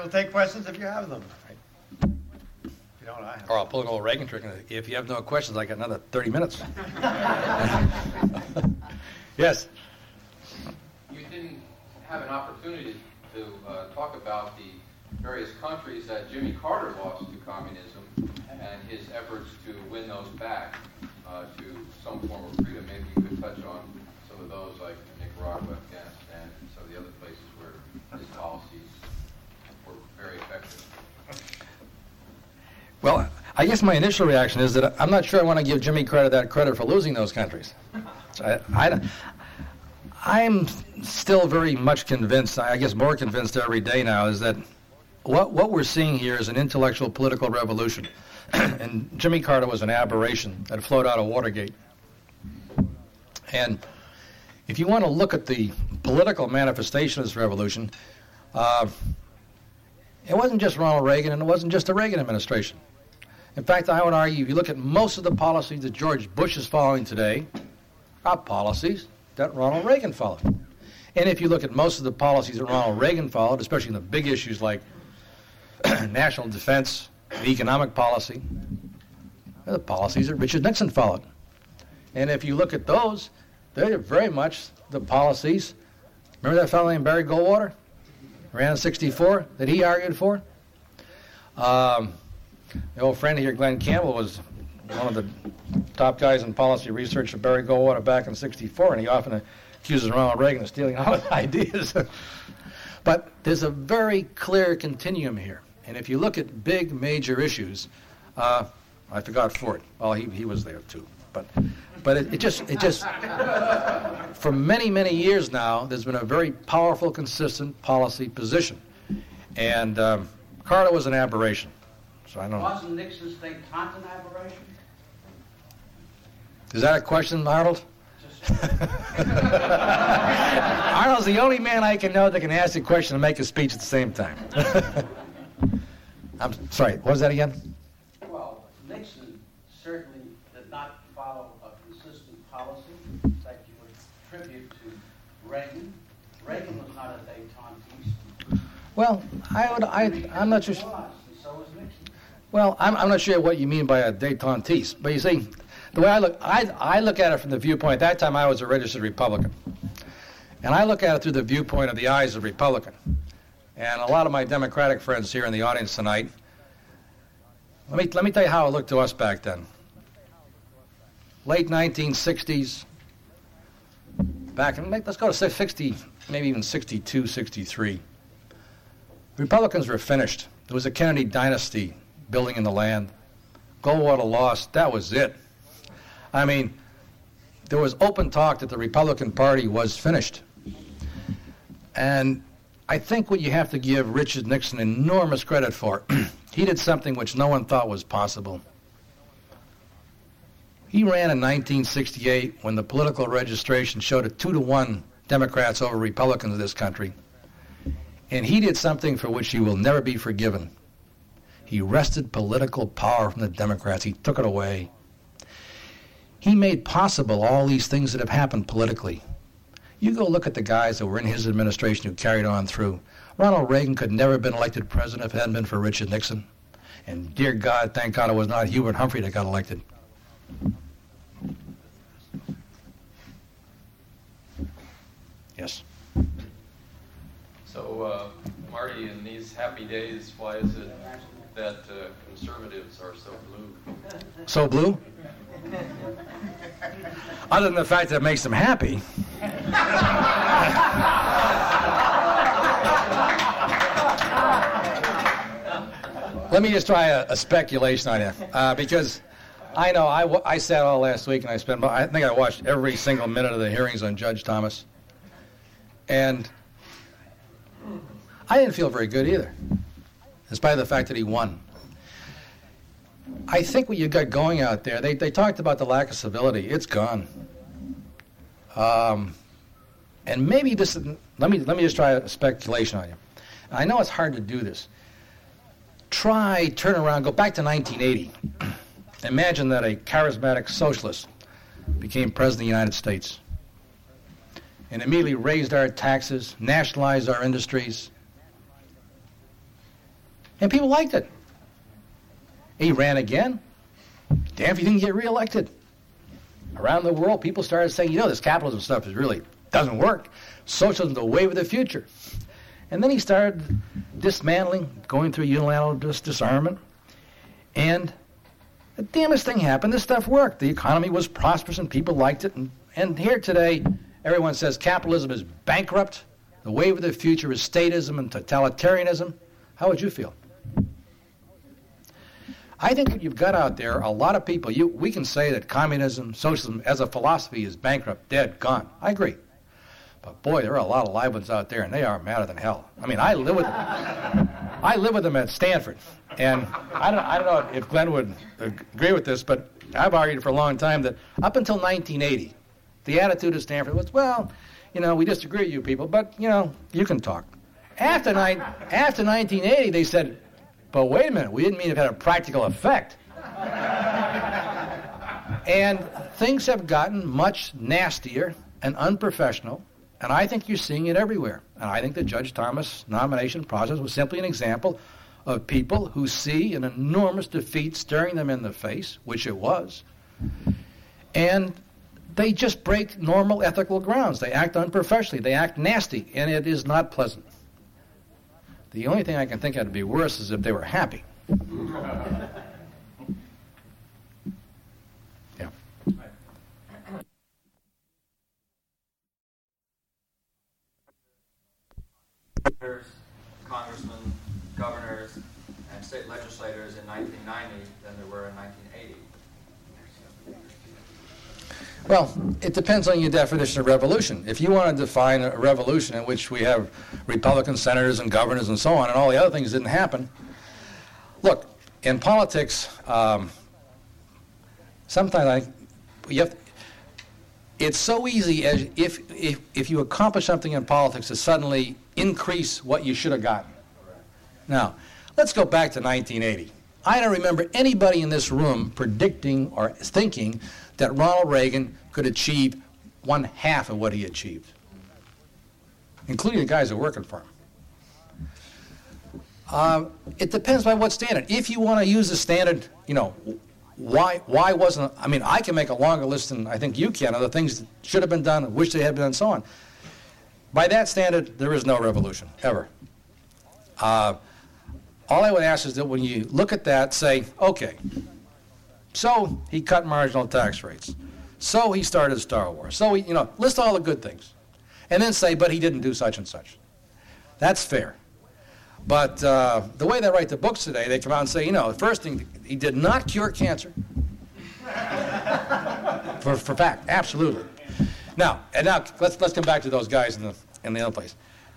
will take questions if you have them. If you don't, I have. Or I'll pull an old Reagan trick. If you have no questions, I got another 30 minutes. Yes. You didn't have an opportunity to talk about the various countries that Jimmy Carter lost to communism and his efforts to win those back to some form of freedom. Maybe you could touch on some of those, like Nicaragua, Afghanistan, and some of the other places where his policies were very effective. Well, I guess my initial reaction is that I'm not sure I want to give Jimmy Carter that credit for losing those countries. I'm still very much convinced, I guess more convinced every day now, is that what we're seeing here is an intellectual political revolution. And Jimmy Carter was an aberration that flowed out of Watergate. And if you want to look at the political manifestation of this revolution, it wasn't just Ronald Reagan and it wasn't just the Reagan administration. In fact, I would argue if you look at most of the policies that George Bush is following today are policies that Ronald Reagan followed. And if you look at most of the policies that Ronald Reagan followed, especially in the big issues like national defense, economic policy, the policies that Richard Nixon followed. And if you look at those, they're very much the policies. Remember that fellow named Barry Goldwater? Ran in 64 that he argued for? The old friend here, Glenn Campbell, was one of the top guys in policy research of Barry Goldwater back in 64, and he often accuses Ronald Reagan of stealing all his ideas. But there's a very clear continuum here. And if you look at big, major issues, I forgot Ford. Well, he was there too. But it just for many, many years now, there's been a very powerful, consistent policy position. And Carter was an aberration. So I don't. Wasn't Nixon's détente an aberration? Is that a question, Arnold? Arnold's the only man I can know that can ask a question and make a speech at the same time. I'm sorry, what was that again? Well, Nixon certainly did not follow a consistent policy that you would attribute to Reagan. Reagan was not a détentiste. Well, I'm not sure. So was Nixon. Well, I'm not sure what you mean by a détentiste. But you see, the way I look at it from the viewpoint, at that time I was a registered Republican. And I look at it through the viewpoint of the eyes of Republican. And a lot of my Democratic friends here in the audience tonight, let me tell you how it looked to us back then. Late 1960s, let's go to 60, maybe even 62, 63. Republicans were finished. There was a Kennedy dynasty building in the land. Goldwater lost. That was it. I mean, there was open talk that the Republican Party was finished. And I think what you have to give Richard Nixon enormous credit for, he did something which no one thought was possible. He ran in 1968 when the political registration showed a 2-to-1 Democrats over Republicans in this country. And he did something for which he will never be forgiven. He wrested political power from the Democrats. He took it away. He made possible all these things that have happened politically. You go look at the guys that were in his administration who carried on through. Ronald Reagan could never have been elected president if it hadn't been for Richard Nixon. And dear God, thank God it was not Hubert Humphrey that got elected. Yes. So, Marty, in these happy days, why is it that conservatives are so blue? So blue? Other than the fact that it makes them happy. Let me just try a speculation on you, because I know I sat all last week and I think I watched every single minute of the hearings on Judge Thomas, and I didn't feel very good either, in spite of the fact that he won. I think what you got going out there, they talked about the lack of civility. It's gone. And maybe this, let me just try a speculation on you. I know it's hard to do this. Turn around, go back to 1980. Imagine that a charismatic socialist became president of the United States and immediately raised our taxes, nationalized our industries, And people liked it. He ran again. Damn if he didn't get reelected. Around the world, people started saying, this capitalism stuff really doesn't work. Socialism is the wave of the future. And then he started dismantling, going through unilateral disarmament. And the damnest thing happened. This stuff worked. The economy was prosperous and people liked it. And here today, everyone says capitalism is bankrupt. The wave of the future is statism and totalitarianism. How would you feel? I think what you've got out there, a lot of people, we can say that communism, socialism as a philosophy is bankrupt, dead, gone. I agree. But boy, there are a lot of live ones out there, and they are madder than hell. I mean, I live with them at Stanford. And I don't know if Glenn would agree with this, but I've argued for a long time that up until 1980, the attitude of Stanford was, well, we disagree with you people, but, you can talk. After 1980, they said, but wait a minute, we didn't mean it had a practical effect. And things have gotten much nastier and unprofessional, and I think you're seeing it everywhere. And I think the Judge Thomas nomination process was simply an example of people who see an enormous defeat staring them in the face, which it was, and they just break normal ethical grounds. They act unprofessionally. They act nasty, and it is not pleasant. The only thing I can think of would be worse is if they were happy. Yeah. Congressmen, governors, and state legislators in 1990 than there were in 1980. Well, it depends on your definition of revolution. If you want to define a revolution in which we have Republican senators and governors and so on, and all the other things didn't happen, look, in politics, sometimes it's so easy as if you accomplish something in politics to suddenly increase what you should have gotten. Now, let's go back to 1980. I don't remember anybody in this room predicting or thinking that Ronald Reagan could achieve 1/2 of what he achieved, including the guys that are working for him. It depends by what standard. If you want to use the standard, why wasn't, I can make a longer list than I think you can of the things that should have been done, wish they had been done, and so on. By that standard, there is no revolution, ever. All I would ask is that when you look at that, say, okay, so he cut marginal tax rates. So he started Star Wars. So he, list all the good things. And then say, but he didn't do such and such. That's fair. But the way they write the books today, they come out and say, the first thing, he did not cure cancer. for fact, absolutely. Now let's come back to those guys in the other place.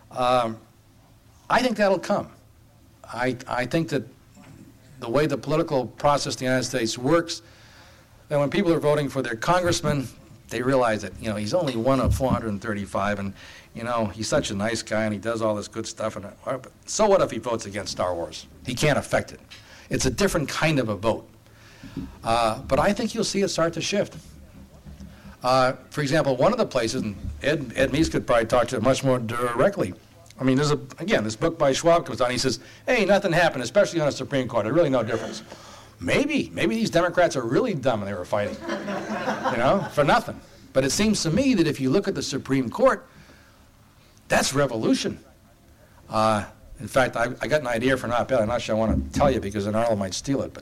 I think that'll come. I think that the way the political process in the United States works, that when people are voting for their congressman, they realize that, he's only one of 435, and, he's such a nice guy, and he does all this good stuff. And so what if he votes against Star Wars? He can't affect it. It's a different kind of a vote. But I think you'll see it start to shift. For example, one of the places, and Ed Meese could probably talk to it much more directly. There's this book by Schwab comes on. He says, hey, nothing happened, especially on the Supreme Court. There's really no difference. Maybe these Democrats are really dumb and they were fighting, for nothing. But it seems to me that if you look at the Supreme Court, that's revolution. In fact, I got an idea for an op-ed. I'm not sure I want to tell you because then Arnold might steal it.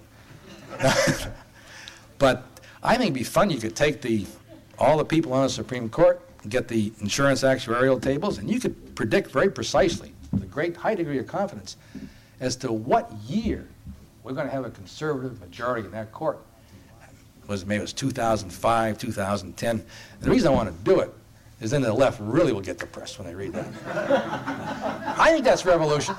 But I think it'd be fun. You could take all the people on the Supreme Court, get the insurance actuarial tables, and you could predict very precisely, with a great high degree of confidence, as to what year we're going to have a conservative majority in that court. Maybe it was 2005, 2010. And the reason I want to do it is then the left really will get depressed when they read that. I think that's revolution.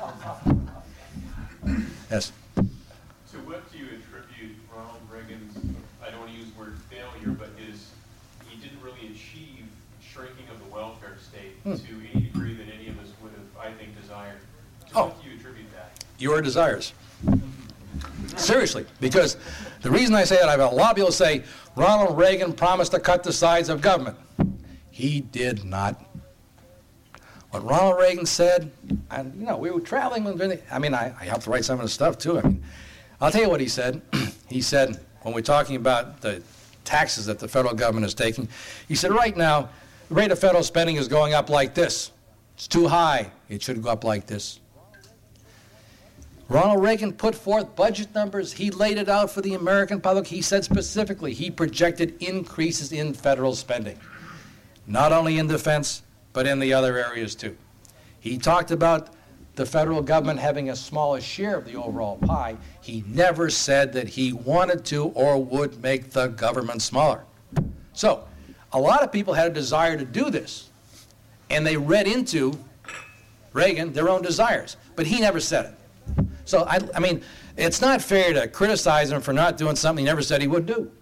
Yes? So what do you attribute Ronald Reagan's, I don't want to use the word failure, but he didn't really achieve shrinking of the welfare state to any degree that any of us would have, I think, desired. So what do you attribute that? Your desires. Seriously, because the reason I say that, I've had a lot of people say, Ronald Reagan promised to cut the size of government. He did not. What Ronald Reagan said, and we were traveling with, I helped write some of the stuff too. I'll tell you what he said. He said, when we're talking about the taxes that the federal government is taking, he said, right now, the rate of federal spending is going up like this. It's too high. It should go up like this. Ronald Reagan put forth budget numbers. He laid it out for the American public. He said specifically he projected increases in federal spending, not only in defense, but in the other areas too. He talked about the federal government having a smaller share of the overall pie. He never said that he wanted to or would make the government smaller. So, a lot of people had a desire to do this, and they read into Reagan their own desires, but he never said it. So, it's not fair to criticize him for not doing something he never said he would do.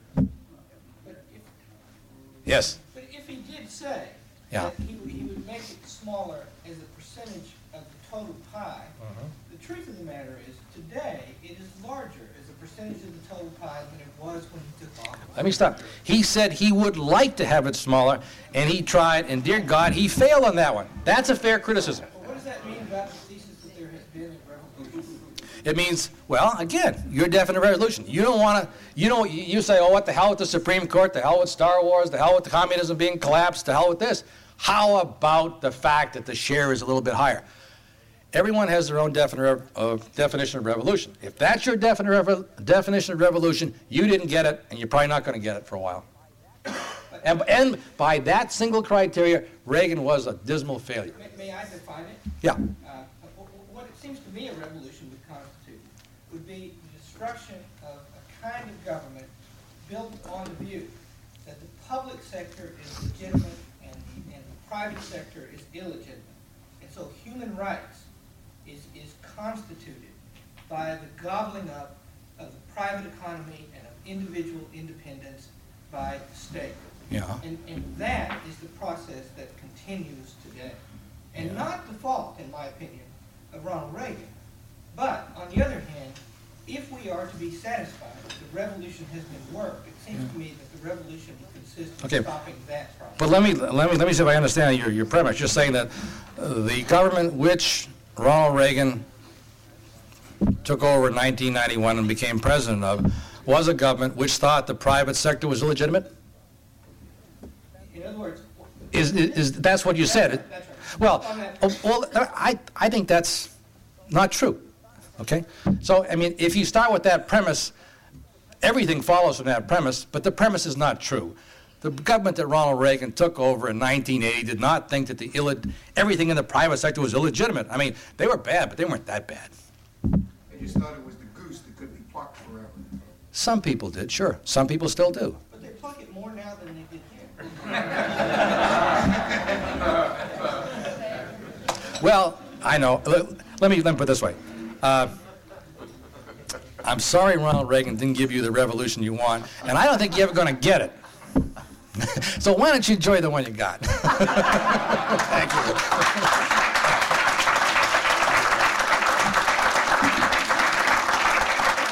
Yes? But if he did say Yeah. that he would make it smaller as a percentage of the total pie, the truth of the matter is, today, it is larger as a percentage of the total pie than it was when he took office. Let me stop. He said he would like to have it smaller, and he tried, and dear God, he failed on that one. That's a fair criticism. Well, what does that mean about the thesis that there has been a revolution? It means, well, again, your definite resolution. You don't want to, you say, oh, what the hell with the Supreme Court, the hell with Star Wars, the hell with the communism being collapsed, the hell with this. How about the fact that the share is a little bit higher? Everyone has their own definition of revolution. If that's your definition of revolution, you didn't get it, and you're probably not going to get it for a while. And by that single criteria, Reagan was a dismal failure. May I define it? Yeah. What it seems to me a revolution would constitute would be the destruction of a kind of government built on the view that the public sector is legitimate and the private sector is illegitimate. And so human rights is constituted by the gobbling up of the private economy and of individual independence by the state. Yeah. And that is the process that continues today. And not the fault, in my opinion, of Ronald Reagan. But, on the other hand, if we are to be satisfied that the revolution has been worked, it seems to me that the revolution consists of stopping that process. But let me see if I understand your premise. You're saying that the government which Ronald Reagan took over in 1991 and became president of was a government which thought the private sector was illegitimate? In other words... That's what you said? That's right. Well, I think that's not true, okay? So, if you start with that premise, everything follows from that premise, but the premise is not true. The government that Ronald Reagan took over in 1980 did not think that everything in the private sector was illegitimate. They were bad, but they weren't that bad. They just thought it was the goose that could be plucked forever. Some people did, sure. Some people still do. But they pluck it more now than they did then. Well, I know. Let me put it this way. I'm sorry Ronald Reagan didn't give you the revolution you want, and I don't think you're ever going to get it. So why don't you enjoy the one you got? Thank you.